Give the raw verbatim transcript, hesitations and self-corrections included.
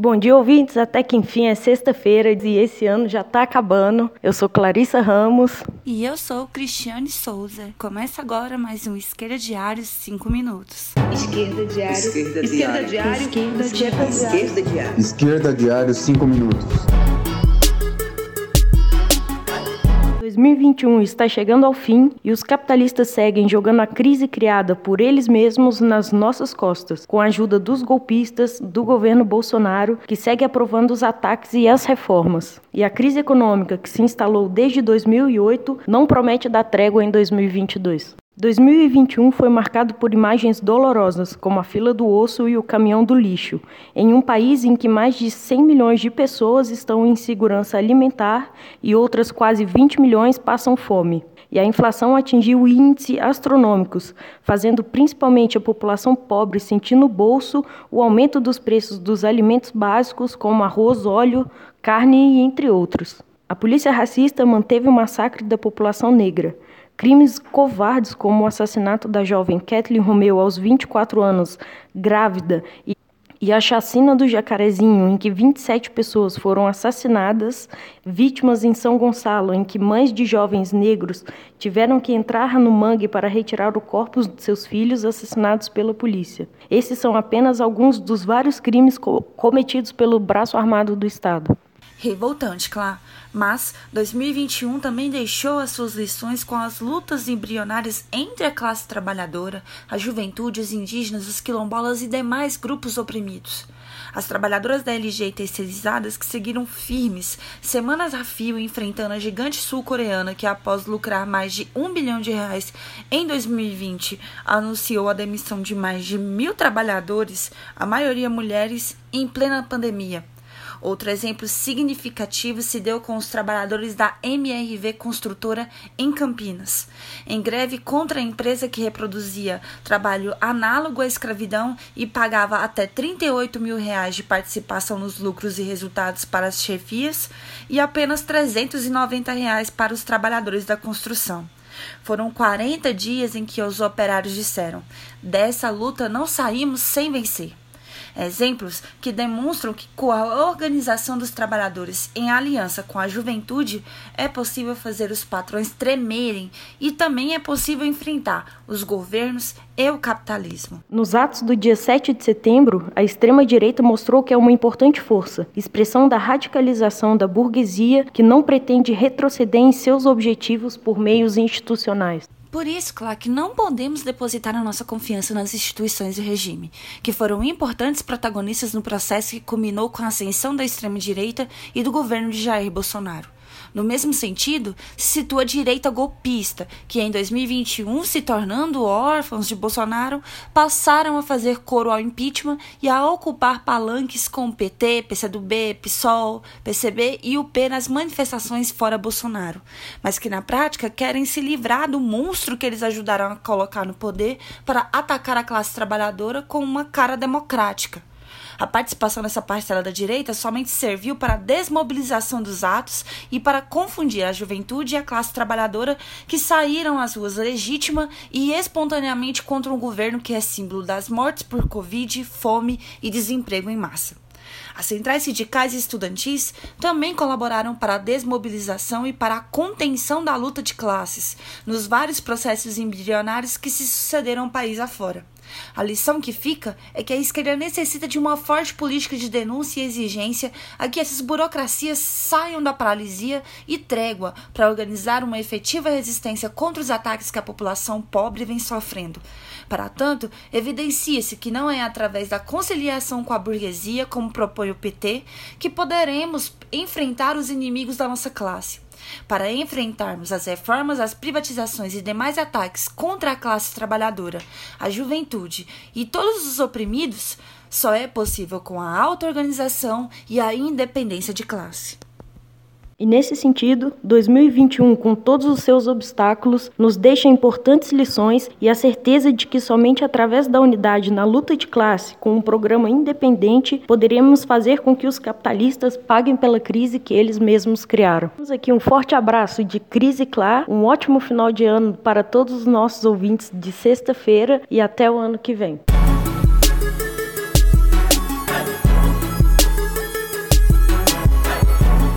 Bom dia, ouvintes. Até que enfim é sexta-feira e esse ano já tá acabando. Eu sou Clarissa Ramos. E eu sou Cristiane Souza. Começa agora mais um Esquerda Diário cinco minutos. Esquerda Diário. Esquerda Diário. Esquerda Diário. Esquerda Diário. Esquerda Diário. Esquerda Diário cinco minutos. dois mil e vinte e um está chegando ao fim e os capitalistas seguem jogando a crise criada por eles mesmos nas nossas costas, com a ajuda dos golpistas, do governo Bolsonaro, que segue aprovando os ataques e as reformas. E a crise econômica que se instalou desde dois mil e oito não promete dar trégua em dois mil e vinte e dois. dois mil e vinte e um foi marcado por imagens dolorosas, como a fila do osso e o caminhão do lixo, em um país em que mais de cem milhões de pessoas estão em insegurança alimentar e outras quase vinte milhões passam fome. E a inflação atingiu índices astronômicos, fazendo principalmente a população pobre sentir no bolso o aumento dos preços dos alimentos básicos, como arroz, óleo, carne e entre outros. A polícia racista manteve o massacre da população negra. Crimes covardes como o assassinato da jovem Kathleen Romeu aos vinte e quatro anos, grávida, e, e a chacina do Jacarezinho, em que vinte e sete pessoas foram assassinadas, vítimas em São Gonçalo, em que mães de jovens negros tiveram que entrar no mangue para retirar o corpo de seus filhos assassinados pela polícia. Esses são apenas alguns dos vários crimes co- cometidos pelo braço armado do Estado. Revoltante, claro. Mas dois mil e vinte e um também deixou as suas lições com as lutas embrionárias entre a classe trabalhadora, a juventude, os indígenas, os quilombolas e demais grupos oprimidos. As trabalhadoras da L G terceirizadas que seguiram firmes, semanas a fio, enfrentando a gigante sul-coreana que, após lucrar mais de um bilhão de reais em dois mil e vinte, anunciou a demissão de mais de mil trabalhadores, a maioria mulheres, em plena pandemia. Outro exemplo significativo se deu com os trabalhadores da M R V Construtora em Campinas, em greve contra a empresa que reproduzia trabalho análogo à escravidão e pagava até trinta e oito mil reais de participação nos lucros e resultados para as chefias e apenas trezentos e noventa reais para os trabalhadores da construção. Foram quarenta dias em que os operários disseram: dessa luta não saímos sem vencer. Exemplos que demonstram que com a organização dos trabalhadores em aliança com a juventude é possível fazer os patrões tremerem e também é possível enfrentar os governos e o capitalismo. Nos atos do dia sete de setembro, a extrema-direita mostrou que é uma importante força, expressão da radicalização da burguesia que não pretende retroceder em seus objetivos por meios institucionais. Por isso, claro, que não podemos depositar a nossa confiança nas instituições do regime, que foram importantes protagonistas no processo que culminou com a ascensão da extrema-direita e do governo de Jair Bolsonaro. No mesmo sentido, se situa a direita golpista, que em dois mil e vinte e um, se tornando órfãos de Bolsonaro, passaram a fazer coro ao impeachment e a ocupar palanques com o P T, P C do B, PSOL, P C B e o P nas manifestações fora Bolsonaro, mas que na prática querem se livrar do monstro que eles ajudaram a colocar no poder para atacar a classe trabalhadora com uma cara democrática. A participação dessa parcela da direita somente serviu para a desmobilização dos atos e para confundir a juventude e a classe trabalhadora que saíram às ruas legítima e espontaneamente contra um governo que é símbolo das mortes por Covid, fome e desemprego em massa. As centrais sindicais e estudantis também colaboraram para a desmobilização e para a contenção da luta de classes nos vários processos embrionários que se sucederam país afora. A lição que fica é que a esquerda necessita de uma forte política de denúncia e exigência a que essas burocracias saiam da paralisia e trégua para organizar uma efetiva resistência contra os ataques que a população pobre vem sofrendo. Para tanto, evidencia-se que não é através da conciliação com a burguesia, como propõe o P T, que poderemos enfrentar os inimigos da nossa classe. Para enfrentarmos as reformas, as privatizações e demais ataques contra a classe trabalhadora, a juventude e todos os oprimidos, só é possível com a auto-organização e a independência de classe. E nesse sentido, dois mil e vinte e um, com todos os seus obstáculos, nos deixa importantes lições e a certeza de que somente através da unidade na luta de classe, com um programa independente, poderemos fazer com que os capitalistas paguem pela crise que eles mesmos criaram. Temos aqui um forte abraço de Crise Clá, um ótimo final de ano para todos os nossos ouvintes de sexta-feira e até o ano que vem.